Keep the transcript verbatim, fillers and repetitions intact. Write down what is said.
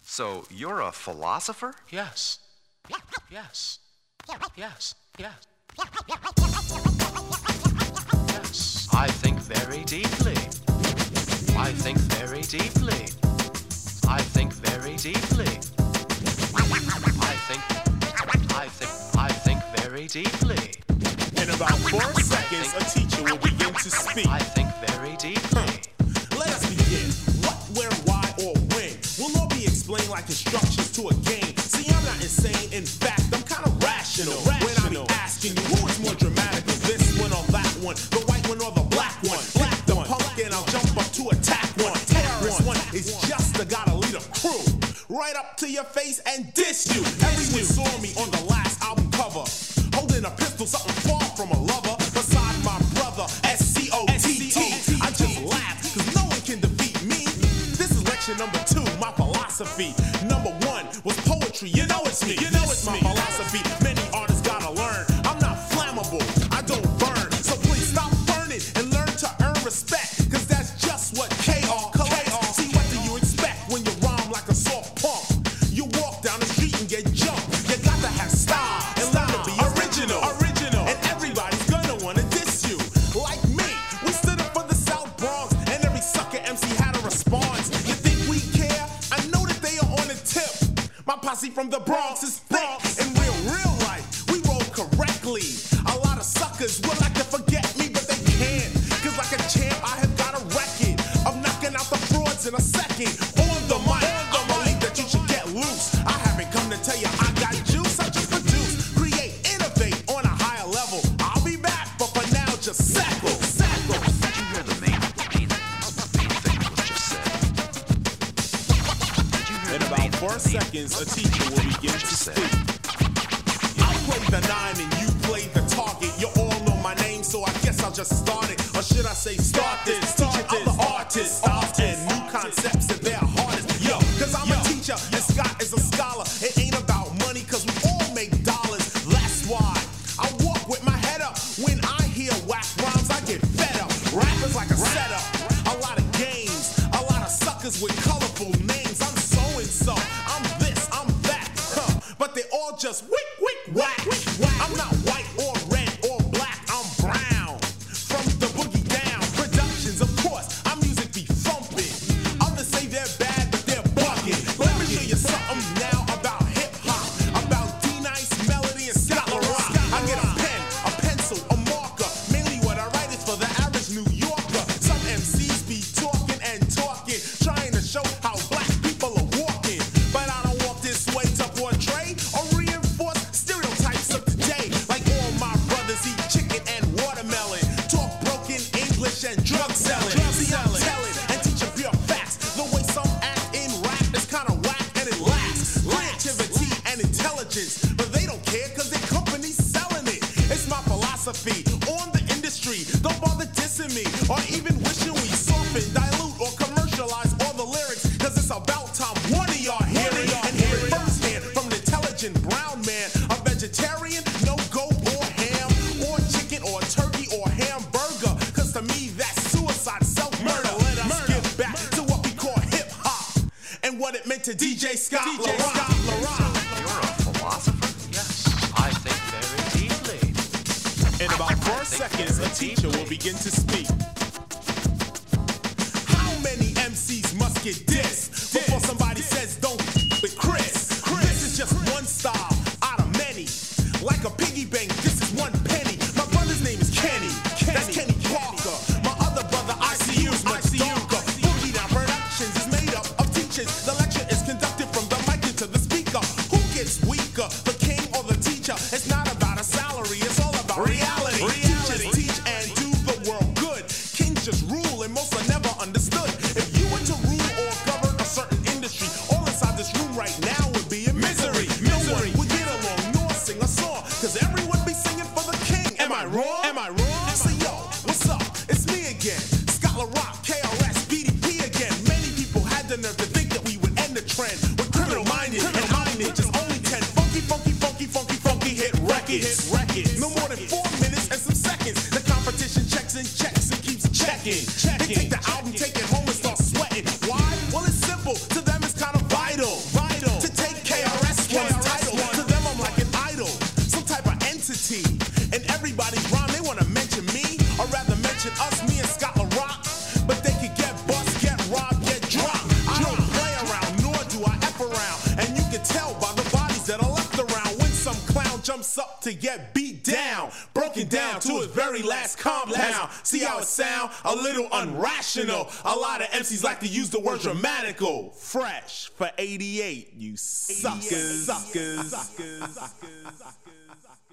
So you're a philosopher? Yes. Yes. Yes. Yes. Yes. I think very deeply. I think very deeply. I think very deeply. I think, I think, I think very deeply. In about four seconds, a teacher will begin to speak. I think very deeply. Let us begin. What, where, why, or when will all be explained like instructions to a game. See, I'm not insane. In fact, I'm kind of rational. rational. When I be asking you who is more dramatic, this one or that one, the white one or the black one. Black the punk and I'll jump up to attack one. Terrorist one is just a gotta lead a crew. Right up to your face and diss you. Everyone saw me on the last album cover, holding a pistol, something far from a lover. Beside my brother, S C O T T. I just laugh, cause no one can defeat me. This is lecture number two, my philosophy. Number one was poetry, you know it's me. You know it's my philosophy. Many artists gotta learn. I'm not flammable, I don't burn. So please stop burning and learn to earn respect, cause that's just what K R collects. See, what do you expect when you rhyme like a soft punk? You walk down the street and get jumped. You got to have style and learn to be original. Original. And everybody's gonna wanna diss you. Like me, we stood up for the South Bronx, and every sucker M C had a response. You think we care? I know that they are on the tip. My posse from the Bronx is thick. In real, real life, we roll correctly. A lot of suckers would like to forget me, but they can't. Cause like a champ, I have got a record of knocking out the frauds in a second. On the mic, I believe that you should get loose. I haven't come to tell you I got juice. I just produce, create, innovate on a higher level. I'll be back, but for now, just sackle. Sackle. Did you hear the main, main, main thing that was just said? Did you hear In the about main, four main, seconds, a teacher will begin to just said? speak. I play the nine and you play the target. You all know my name, so I guess I'll just start it. Or should I say start this? Teaching other artists, art and new concepts and their hardest. Yo, cause I'm a teacher and Scott is a scholar. It ain't about money, cause we all make dollars. That's why I walk with my head up. When I hear whack rhymes, I get fed up. Rappers like a setup, a lot of games, a lot of suckers with colorful names. I'm so and so, I'm this, I'm that, huh? But they all just wick, wick, whack. I'm not white or red or black, I'm brown. From the boogie down, productions, of course, our music be thumping. Others say they're bad, but they're bugging. Let me show you something now about hip hop, about D-Nice, Melody, and Scott LaRock. I get a pen, a pencil, a marker. Mainly what I write is for the average New Yorker. Some M Cs be talking and talking, trying to show how black people are walking. But I don't walk this way to portray or reinforce stereotypes of today. Like all my brothers eat chicken and watermelon, talk broken English and drug selling. See, I'm telling and teaching pure facts. The way some act in rap is kinda whack and it lacks creativity and intelligence. But they don't care cause their company's selling it. It's my philosophy on the industry. Don't bother dissing me or even wishing we soften, dilute, or commercialize all the lyrics. Cause it's about time one of y'all hear it and hear it firsthand from an intelligent brown man. A vegetarian, no goat or ham or chicken or turkey or hamburger. Cause to me that's suicide, self-murder. Let us get back to what we call hip-hop and what it meant to D J Scott LaRock. You're a philosopher? Yes. I think very deeply. In about four seconds, a teacher will begin to speak. How many M Cs must get dissed before somebody says don't f- with Chris? This is just one style out of many. Like a piggy bank, this is one penny. My brother's name is Kenny. That's Kenny Parker. My other brother, I C U, is much darker. Boogie Down Productions is made up of teachers. The lecture is conducted from the mic into the speaker. Who gets weaker, the king or the teacher? It's not about a salary, it's all about reality. Teachers teach and do the world good. Kings just rule and most are never understood. If you were to rule or govern a certain industry, all inside this room right now would be in misery. No one would get along nor sing a song, cause everyone be singing for the king. Am I wrong? Am I wrong? So yo, what's up? It's me again, Scott LaRock, K R S, B D P again. Many people had the nerve to think that we would end the trend with criminal minded and minded. Just only ten funky, funky, funky, funky, funky hit records. No more than four minutes and some seconds. The competition checks and checks and keeps checking. They take the album, take it home and start sweating. Why? Well, it's simple. To them, it's kind of vital. up to get beat down, broken down to its very last compound. See how it sound? A little unrational. A lot of M Cs like to use the word dramatical. Fresh for eighty-eight, you suckers. Suckers. Suckers. Suckers.